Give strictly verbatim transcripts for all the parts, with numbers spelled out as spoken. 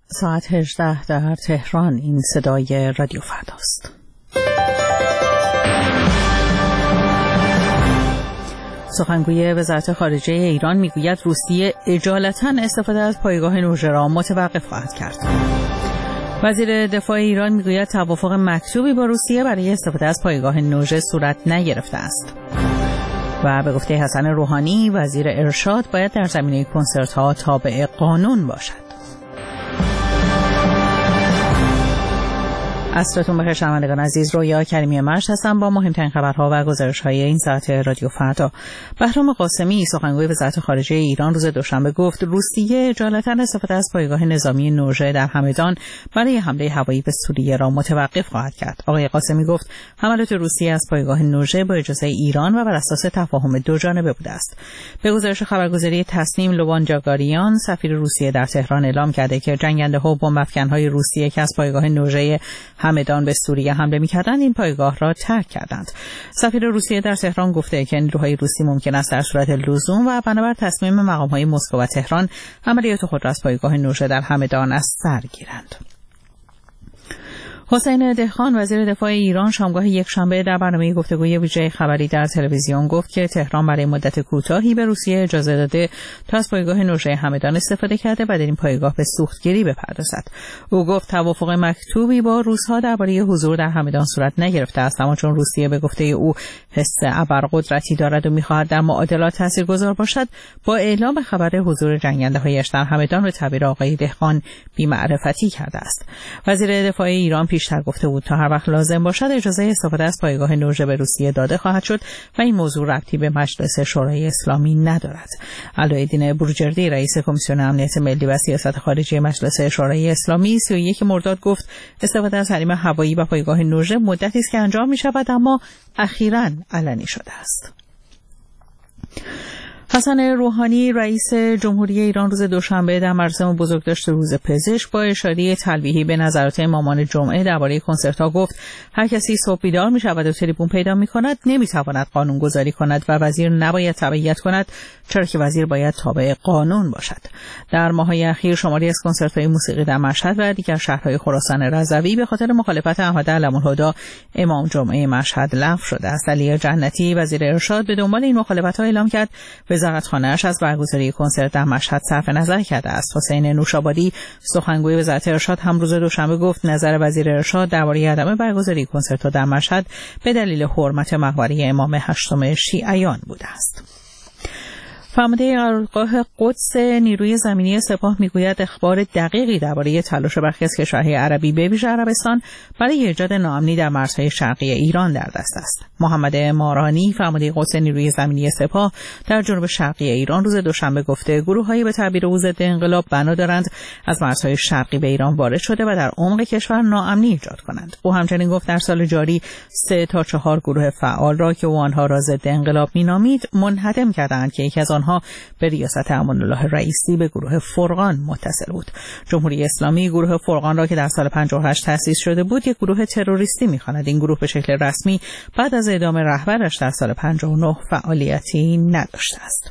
ساعت هجده در تهران. این صدای رادیو فرداست. سخنگوی وزارت خارجه ایران میگوید روسیه اجالتا استفاده از پایگاه نوژه را متوقف خواهد کرد. وزیر دفاع ایران میگوید توافق مکتوبی با روسیه برای استفاده از پایگاه نوژه صورت نگرفته است. و به گفته حسن روحانی وزیر ارشاد باید در زمینه کنسرت‌ها تابع قانون باشد. عصرتون بخیر شنوندگان عزیز، رویا کریمی مرش هستم با مهمترین خبرها و گزارش‌های این ساعت رادیو فردا. بهرام قاسمی سخنگوی وزارت خارجه ایران روز دوشنبه گفت روسیه اجالتا استفاده از پایگاه نظامی نوژه در همدان برای حمله هوایی به سوریه را متوقف خواهد کرد. آقای قاسمی گفت حملات روسیه از پایگاه نوژه با اجازه ایران و بر اساس تفاهم دو جانبه بوده است. به گزارش خبرگزاری تصنیم لوان جاگاریان سفیر روسیه در تهران اعلام کرده که جنگنده‌ها و بمب‌افکن‌های روسیه که از پایگاه نوژه همدان به سوریه حمله می‌کردند این پایگاه را ترک کردند. سفیر روسیه در تهران گفته که نیروهای روسی ممکن است در صورت لزوم و بنابر تصمیم مقام‌های مسکو و تهران عملیات خود را از پایگاه نوژه در همدان از سر گیرند. حسین دهقان وزیر دفاع ایران شامگاه یکشنبه در برنامه گفتگوی ویژه خبری در تلویزیون گفت که تهران برای مدت کوتاهی به روسیه اجازه داده تا از پایگاه نوژه همدان استفاده کرده و در این پایگاه به سوختگیری بپردازد. او گفت توافق مکتوبی با روس‌ها درباره حضور در همدان صورت نگرفته است، اما چون روسیه به گفته او حس ابرقدرتی دارد و می‌خواهد در معادلات تاثیرگذار باشد، با اعلام خبر حضور جنگنده‌هایش در همدان به تعبیر آقای دهقان بی‌معرفتی کرده است. وزیر دفاع ایران پیشتر گفته بود تا هر وقت لازم باشد اجازه استفاده از پایگاه نوژه به روسیه داده خواهد شد و این موضوع ربطی به مجلس شورای اسلامی ندارد. علایالدین بروجردی رئیس کمیسیون امنیت ملی و سیاست خارجی مجلس شورای اسلامی سی و یک مرداد گفت استفاده از حریم هوایی و پایگاه نوژه مدتی است که انجام می شود اما اخیراً علنی شده است. حسن روحانی رئیس جمهوری ایران روز دوشنبه در مراسم بزرگداشت روز پزشک با اشاره تلویحی به نظرات امامان جمعه درباره کنسرت‌ها گفت هر کسی صبح بیدار می‌شود و تریبون پیدا می‌کند نمی‌تواند قانون‌گذاری کند و وزیر نباید تبعیت کند، چرا که وزیر باید تابع قانون باشد. در ماه‌های اخیر شماری از کنسرت‌های موسیقی در مشهد و دیگر شهرهای خراسان رضوی به خاطر مخالفت احمد علم‌الهدی امام جمعه مشهد لغو شده است. علی جنتی وزیر ارشاد به دنبال این مخالفت‌ها اعلام کرد وزارتخانه‌اش از برگزاری کنسرت در مشهد صرف نظر کرده است. حسین نوشابادی سخنگوی وزارت ارشاد هم روز دوشنبه گفت نظر وزیر ارشاد درباره عدم برگزاری کنسرت‌ها در مشهد به دلیل حرمت مقبره امام هشتم شیعیان بوده است. فرمانده قرارگاه قدس نیروی زمینی سپاه میگوید اخبار دقیقی درباره تلاش برخی از کشورهای عربی به ویژه عربستان برای ایجاد ناامنی در مرزهای شرقی ایران در دست است. محمد مارانی فرمانده قدس نیروی زمینی سپاه در جنوب شرقی ایران روز دوشنبه گفته گروه‌های به تعبیر او ضد انقلاب بنا دارند از مرزهای شرقی به ایران وارد شده و در عمق کشور ناامنی ایجاد کنند. او همچنین گفت در سال جاری سه تا چهار گروه فعال را که او آنها را ضد انقلاب مینامید منهدم کردند که یکی از آنها به ریاست امان الله رئیسی به گروه فرقان متصل بود. جمهوری اسلامی گروه فرقان را که در سال پنجاه و هشت تأسیس شده بود یک گروه تروریستی می‌خواند. این گروه به شکل رسمی بعد از اعدام رهبرش در سال پنجاه و نه فعالیتی نداشته است.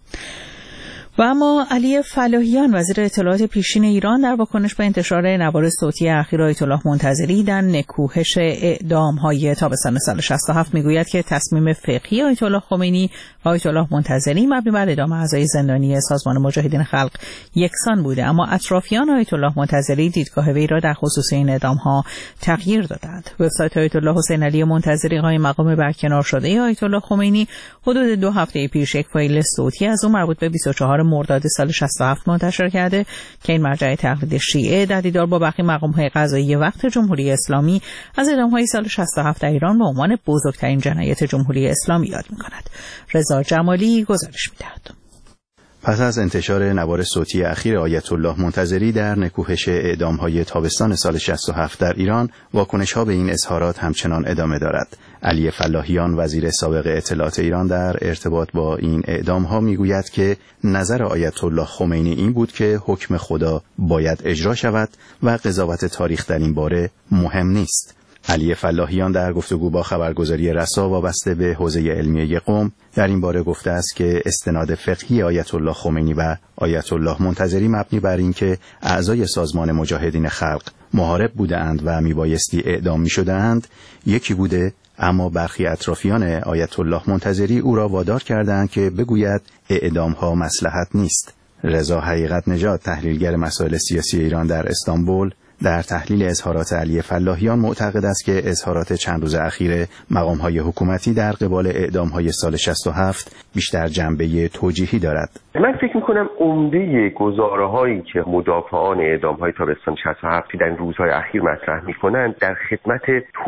و اما علی فلاحیان وزیر اطلاعات پیشین ایران در واکنش به انتشار نوار صوتی اخیر آیت الله منتظری در نکوهش اعدام‌های تابستان سال شصت و هفت میگوید که تصمیم فقهی آیت الله خمینی و آیت الله منتظری مبنی بر اعدام اعضای زندانی سازمان مجاهدین خلق یکسان بوده، اما اطرافیان آیت الله منتظری دیدگاه وی را در خصوص این اعدام‌ها تغییر دادند. وبسایت آیت الله حسین علی منتظری قائم مقام برکنار شده آیت الله خمینی حدود دو هفته پیش یک فایل صوتی از او مربوط به بیست و چهارم مرداد سال شصت و هفت منتشر کرده که این مرجع تقلید شیعه در دیدار با برخی مقام‌های قضایی وقت جمهوری اسلامی از اعدام‌های سال شصت و هفت در ایران به عنوان بزرگترین جنایت جمهوری اسلامی یاد می‌کند. رضا جمالی گزارش می‌دهد. پس از انتشار نوار صوتی اخیر آیت الله منتظری در نکوهش اعدام‌های تابستان سال شصت و هفت در ایران، واکنش‌ها به این اظهارات همچنان ادامه دارد. علی فلاحیان وزیر سابق اطلاعات ایران در ارتباط با این اعدام‌ها میگوید که نظر آیت الله خمینی این بود که حکم خدا باید اجرا شود و قضاوت تاریخ در این باره مهم نیست. علی فلاحیان در گفتگو با خبرگزاری رسا وابسته به حوزه علمیه قم در این باره گفته است که استناد فقهی آیت الله خمینی و آیت الله منتظری مبنی بر اینکه اعضای سازمان مجاهدین خلق محارب بودند و میبایستی اعدام میشدند یکی بوده، اما برخی اطرافیان آیت الله منتظری او را وادار کردند که بگوید اعدام ها مصلحت نیست. رضا حقیقت نژاد، تحلیلگر مسائل سیاسی ایران در استانبول، در تحلیل اظهارات علی فلاحیان معتقد است که اظهارات چند روز اخیر مقام‌های حکومتی در قبال اعدام‌های سال شصت و هفت بیشتر جنبه توجیهی دارد. من فکر می‌کنم عمده گزاره‌هایی که مدافعان اعدام‌های تابستان شصت و هفت در روزهای اخیر مطرح می‌کنند در خدمت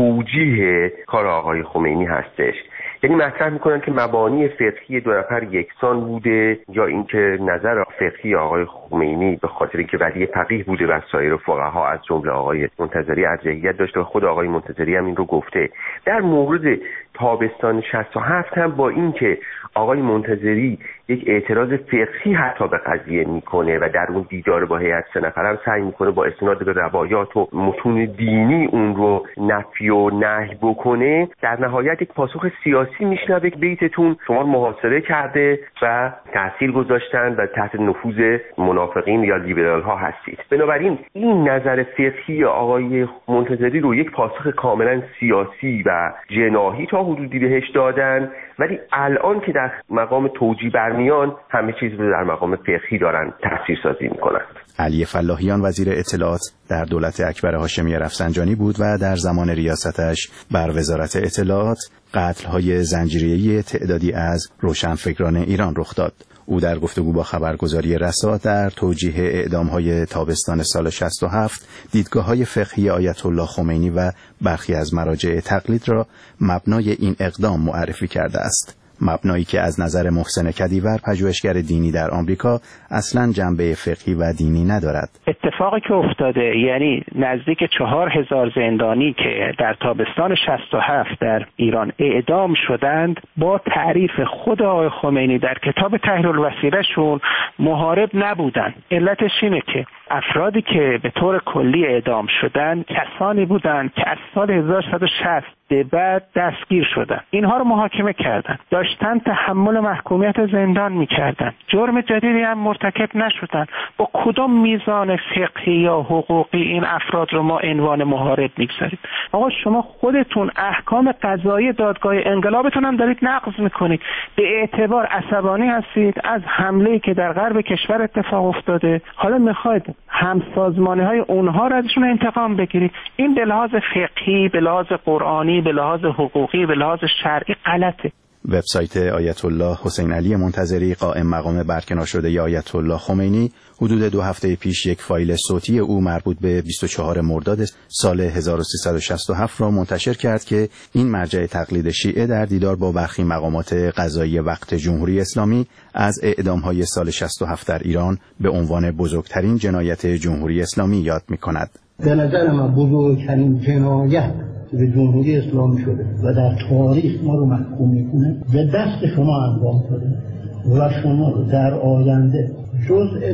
توجیه کار آقای خمینی هستش. یعنی مطرح میکنن که مبانی فقهی دو نفر یکسان بوده، یا اینکه نظر فقهی آقای خمینی به خاطر اینکه ولی فقیه بوده و سایر فقها از جمله آقای منتظری ارجحیت داشته و خود آقای منتظری هم این رو گفته. در مورد تابستان شصت و هفت هم با اینکه آقای منتظری یک اعتراض فقهی حتی به قضیه میکنه و در اون دیدار با هیئت سه نفره هم سعی میکنه با استناد به روایات و متون دینی اون رو نفی و نهی بکنه، در نهایت یک پاسخ سیاسی میشنوه که بیتتون شما محاصره کرده و تاثیر گذاشتن و تحت نفوذ منافقین یا لیبرال ها هستید. بنابراین این نظر فقهی آقای منتظری رو یک پاسخ کاملا سیاسی و جناحی تا حدودی بهش دادن، ولی الان که در مقام توجیه برمیان همه چیز رو در مقام فقهی دارن تفسیر سازی میکنن. علی فلاحیان وزیر اطلاعات در دولت اکبر هاشمی رفسنجانی بود و در زمان ریاستش بر وزارت اطلاعات قتل‌های زنجیره‌ای تعدادی از روشنفکران ایران رخ داد. او در گفتگو با خبرگزاری رسا در توجیه اعدام‌های تابستان سال شصت و هفت دیدگاه‌های فقهی آیت الله خمینی و برخی از مراجع تقلید را مبنای این اقدام معرفی کرده است. مبنایی که از نظر محسن کدیور، پژوهشگر دینی در آمریکا، اصلاً جنبه فقهی و دینی ندارد. اتفاقی که افتاده، یعنی نزدیک چهار هزار زندانی که در تابستان شصت و هفت در ایران اعدام شدند، با تعریف خود آقای خمینی در کتاب تحریر الوسیله شون محارب نبودند. علتش اینه که افرادی که به طور کلی اعدام شدند کسانی بودند که از سال هزار و سیصد و شصت به بعد دستگیر شدند. اینها رو محاکمه کردند، داشتن تحمل محکومیت زندان می‌کردند، جرم جدیدی هم مرتکب نشدند. با کدام میزان فقهی یا حقوقی این افراد رو ما عنوان محارب می‌گذاریم؟ آقا شما خودتون احکام قضایی دادگاه انقلابتون هم دارید نقض می‌کنید. به اعتبار عصبانی هستید از حمله‌ای که در غرب کشور اتفاق افتاده، حالا می‌خواید همسازمانی‌های اونها را ازشون انتقام بگیرید. این به لحاظ فقهی، به لحاظ قرآنی، به لحاظ حقوقی، به لحاظ شرعی غلطه. وبسایت آیت الله حسین علی منتظری، قائم مقام برکنار شده آیت الله خمینی، حدود دو هفته پیش یک فایل صوتی او مربوط به بیست و چهارم مرداد سال هزار و سیصد و شصت و هفت را منتشر کرد که این مرجع تقلید شیعه در دیدار با برخی مقامات قضایی وقت جمهوری اسلامی از اعدام‌های سال شصت و هفت در ایران به عنوان بزرگترین جنایت جمهوری اسلامی یاد می‌کند. به نظر من بزرگترین جنایت به جمهوری اسلامی شده و در تاریخ ما رو محکوم میکنه به دست شما انجام شده و شما رو در آینده جزء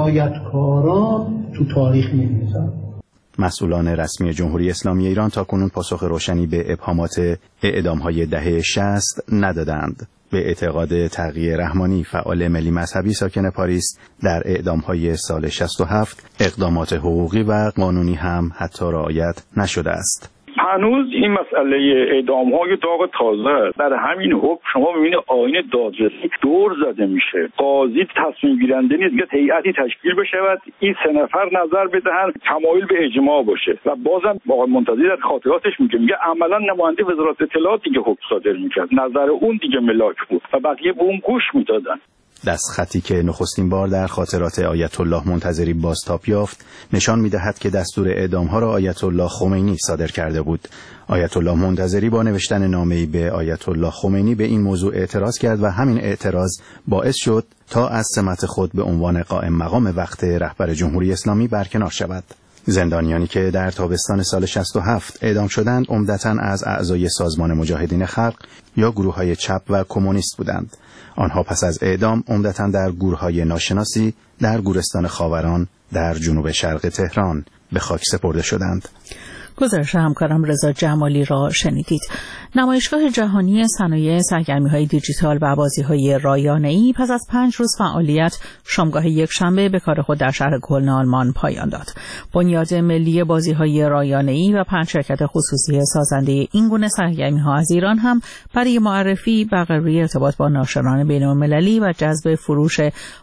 جنایتکاران تو تاریخ می‌نویسن. مسئولان رسمی جمهوری اسلامی ایران تاکنون پاسخ روشنی به ابهامات اعدام‌های دهه شصت ندادند. به اعتقاد تقی رحمانی، فعال ملی مذهبی ساکن پاریس، در اعدام‌های سال شصت و هفت اقدامات حقوقی و قانونی هم حتی رعایت نشده است. هنوز این مسئله اعدام‌های داغ تازه است. در همین حکم شما می‌بینید آیین دادرسی دور زده میشه. قاضی تصمیم گیرنده نیست که هیئتی تشکیل بشود، این سه نفر نظر بدهن، تمایل به اجماع باشه. و بازم با منتظری در خاطراتش میگه میگه عملاً نماینده وزارت اطلاعات دیگه حکم صادر می‌کرد، نظر اون دیگه ملاک بود و بقیه به اون گوش می‌دادن. دستخطی که نخستین بار در خاطرات آیت الله منتظری بازتاب یافت نشان می‌دهد که دستور اعدام‌ها را آیت الله خمینی صادر کرده بود. آیت الله منتظری با نوشتن نامه‌ای به آیت الله خمینی به این موضوع اعتراض کرد و همین اعتراض باعث شد تا از سمت خود به عنوان قائم مقام وقت رهبر جمهوری اسلامی برکنار شود. زندانیانی که در تابستان سال شصت و هفت اعدام شدند عمدتاً از اعضای سازمان مجاهدین خلق یا گروه‌های چپ و کمونیست بودند. آنها پس از اعدام عمدتاً در گورهای ناشناسی در گورستان خاوران در جنوب شرق تهران به خاک سپرده شدند. گزارش همکارم رضا جمالی را شنیدید. نمایشگاه جهانی صنایع سرگرمی‌های دیجیتال و بازی‌های رایانه‌ای پس از پنج روز فعالیت شامگاه یکشنبه به کار خود در شهر کلن آلمان پایان داد. بنیاد ملی بازی‌های رایانه‌ای و پنج شرکت خصوصی سازنده این گونه سرگرمی‌ها از ایران هم برای معرفی، برقراری ارتباط با ناشران بین‌المللی و جذب فروش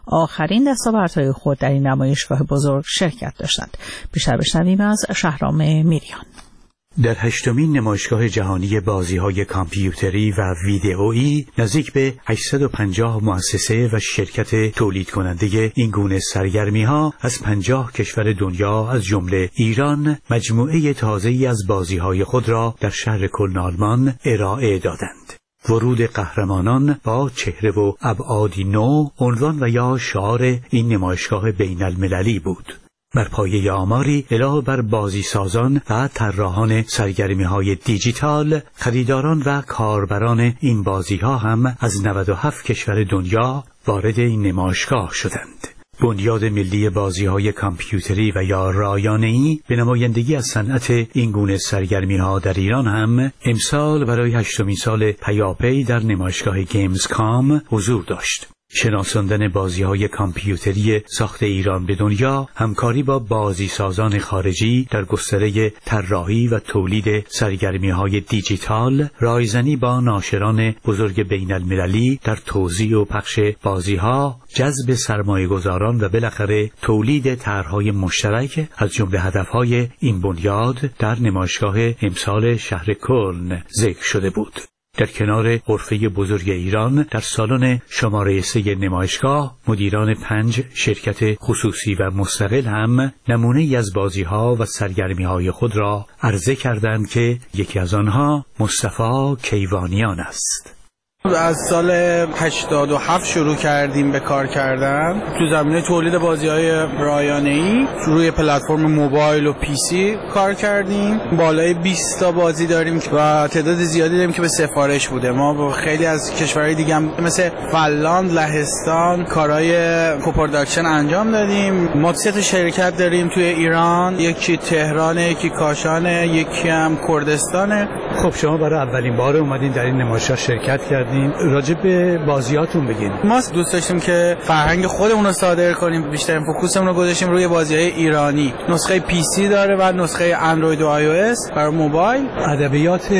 آخرین دستاوردهای خود در این نمایشگاه بزرگ شرکت داشتند. بیشتر بشنویم از شهرام میریان. در هشتمین نمایشگاه جهانی بازی‌های کامپیوتری و ویدئویی نزدیک به هشتصد و پنجاه مؤسسه و شرکت تولید کننده این گونه سرگرمی‌ها از پنجاه کشور دنیا از جمله ایران مجموعه تازه‌ای از بازی‌های خود را در شهر کلن آلمان ارائه دادند. ورود قهرمانان با چهره و ابعادی نو عنوان و یا شعار این نمایشگاه بین‌المللی بود. بر پایه آماری علاوه بر بازی سازان و طراحان سرگرمی‌های دیجیتال، خریداران و کاربران این بازی‌ها هم از نود و هفت کشور دنیا وارد این نمایشگاه شدند. بنیاد ملی بازی‌های کامپیوتری و یا رایانه‌ای به نمایندگی از صنعت این گونه سرگرمی‌ها در ایران هم امسال برای هشتمین سال پیاپی در نمایشگاه گیمز کام حضور داشت. شناساندن بازی‌های کامپیوتری ساخت ایران به دنیا، همکاری با بازی سازان خارجی در گستره طراحی و تولید سرگرمی‌های دیجیتال، رایزنی با ناشران بزرگ بین‌المللی در توزیع و پخش بازی‌ها، جذب سرمایه‌گذاران و بالاخره تولید طرح‌های مشترک از جمله هدف‌های این بنیاد در نمایشگاه امسال شهر کلن ذکر شده بود. در کنار غرفه بزرگ ایران در سالن شماره سه نمایشگاه مدیران پنج شرکت خصوصی و مستقل هم نمونه‌ای از بازی‌ها و سرگرمی‌های خود را عرضه کردند که یکی از آنها مصطفی کیوانیان است. از سال هشتاد و هفت شروع کردیم به کار کردن تو زمینه تولید بازی‌های رایانه‌ای. روی پلتفرم موبایل و پی سی کار کردیم. بالای بیست تا بازی داریم و تعداد زیادی داریم که به سفارش بوده. ما با خیلی از کشورهای دیگه هم مثل فنلاند، لهستان کارهای کوپروداکشن انجام دادیم. ما سه تا شرکت داریم توی ایران، یکی تهران، یکی کاشان، یکی هم کردستان. خب شما برای اولین بار اومدین در این نمایشگاه شرکت کردین. راجع به بازیاتون بگین. ما دوست داشتیم که فرهنگ خودمون رو صادر کنیم. بیشترین فوکوسمون رو گذاشتیم روی بازی‌های ایرانی. نسخه پی سی داره و نسخه اندروید و آی او اس برای موبایل. ادبیات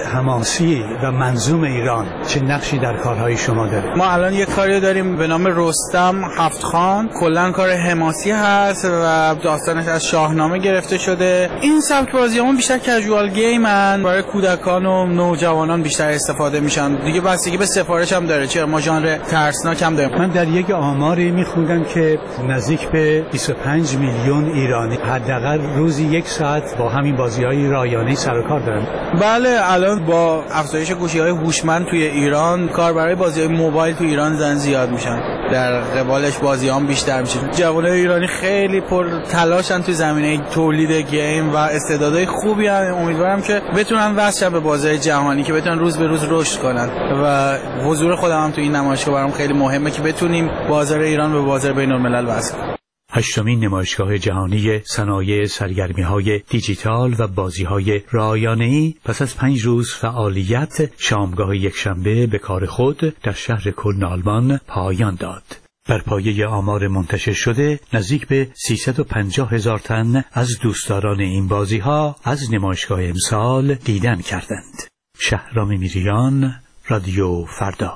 حماسی و منظوم ایران چه نقشی در کارهای شما داره؟ ما الان یک کاری داریم به نام رستم هفت خان. کلاً کار حماسی هست و داستانش از شاهنامه گرفته شده. این سبک بازیامون بیشتر کژوال گیمن، برای کودکان و نوجوانان بیشتر استفاده میشن. دیگه بستگی به سفارش هم داره، چرا ما ژانر ترسناک هم داریم. من در یک آماری میخوندم که نزدیک به بیست و پنج میلیون ایرانی حداقل روزی یک ساعت با همین بازی‌های رایانه‌ای سر و کار دارن. بله، الان با افزایش گوشی‌های هوشمند توی ایران کار برای بازی‌های موبایل توی ایران زن زیاد میشن، در قبالش بازی‌ها بیشتر میشه. جوانای ایرانی خیلی پر تلاشن توی زمینه تولید گیم و استعدادهای خوبی هستن. امیدوارم که بتونن وصل به بازار جهانی، که بتونن روز به روز رشد کنن و حضور خودم هم تو این نمایشگاه برام خیلی مهمه که بتونیم بازار ایران به بازار بین‌الملل وصل کنیم. هشتمین نمایشگاه جهانی صنایع سرگرمی‌های دیجیتال و بازی‌های رایانه‌ای پس از پنج روز فعالیت شامگاه یکشنبه به کار خود در شهر کلن آلمان پایان داد. بر پایه آمار منتشر شده نزدیک به سیصد و پنجاه هزار تن از دوستداران این بازی‌ها از نمایشگاه امسال دیدن کردند. شهرام میریان، رادیو فردا.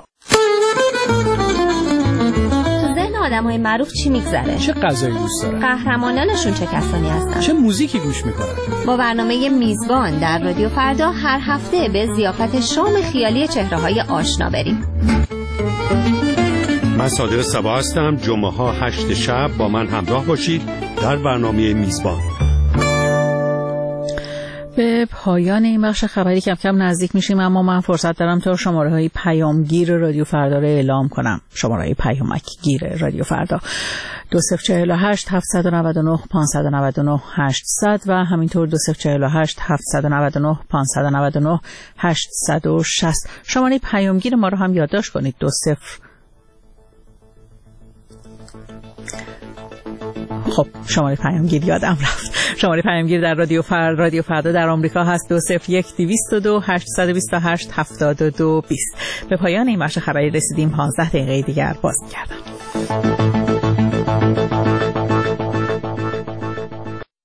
آدم‌های معروف چی میگذره؟ چه غذایی دوست دارن؟ قهرمانانشون چه کسانی هستن؟ چه موزیکی گوش میکنن؟ با برنامه میزبان در رادیو فردا هر هفته به ضیافت شام خیالی چهره‌های آشنا بریم. من صادق صبا هستم. جمعه ها هشت شب با من همراه باشید در برنامه میزبان. به پایان این بخش خبری کم کم نزدیک میشیم، اما من فرصت دارم تا شماره های پیامگیر رادیو فردا رو اعلام کنم. شماره های پیامک گیر رادیو فردا دو صفر چهل و هشت هفتصد و نود و نه پانصد و نود و نه هشتصد و همینطور دو صفر چهل و هشت هفتصد و نود و نه پانصد و نود و نه هشتصد و شصت. شماره پیامگیر ما رو هم یادداشت کنید. دو صفر خب شماره پیامگیر یادم رفت. شماره پیامگیر در رادیو فر رادیو فردا در آمریکا هست دو صفر یک دویست و دو هشتصد و بیست و هشت هفتاد و دو بیست. به پایان این بخش خبری رسیدیم. پانزده دقیقه دیگر باز می‌گردم.